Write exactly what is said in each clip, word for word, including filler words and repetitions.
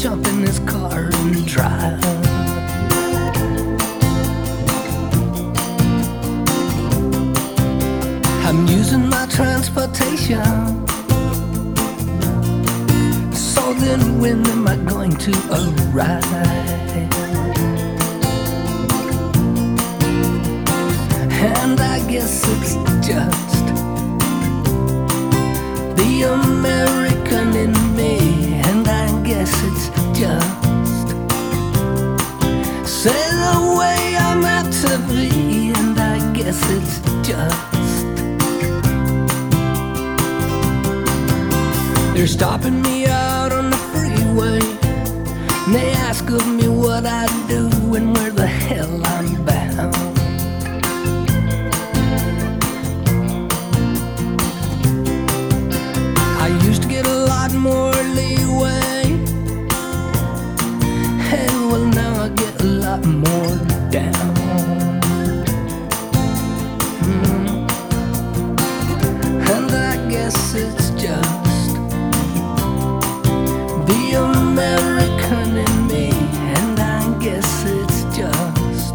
jump in this car and drive. I'm using my transportation. So then when am I going to arrive? And I guess it's just the American in me. And I guess it's just say the way I'm meant to be. And I guess it's just they're stopping me out on the freeway, and they ask of me what I do and where the hell I'm bound. I used to get a lot more leeway, and well now I get a lot more down. Mm. And I guess it's just the American in me, and I guess it's just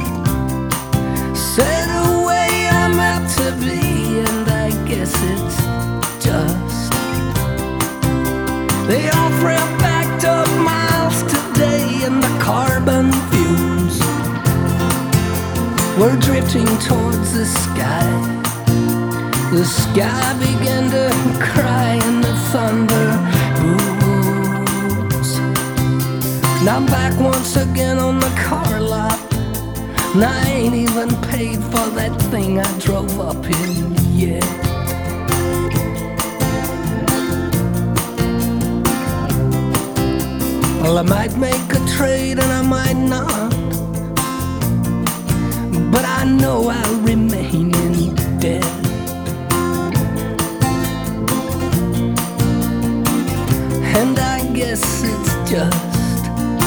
say the way I'm meant to be, and I guess it's just they all trail backed up miles today, and the carbon fumes were drifting towards the sky. The sky began to cry, and the thunder booms. Now I'm back once again on the car lot, and I ain't even paid for that thing I drove up in yet. Well, I might make a trade and I might not, but I know I'll remain in debt. And I guess it's just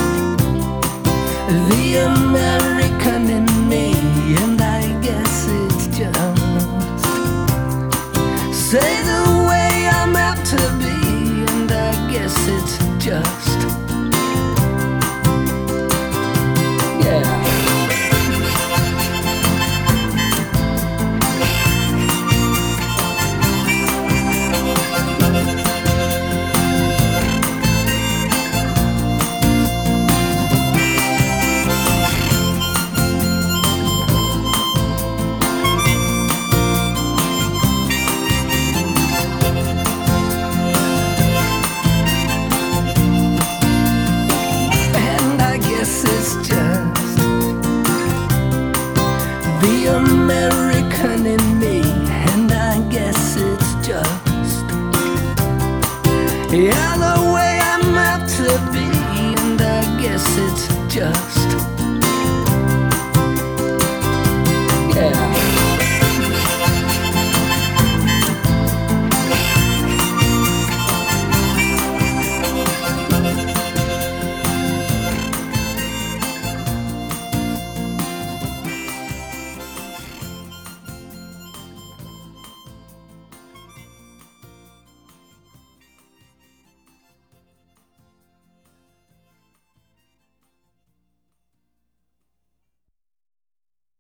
the American in me, and I guess it's just say the way I'm meant to be, and I guess it's just yeah. The American in me, and I guess it's just yeah.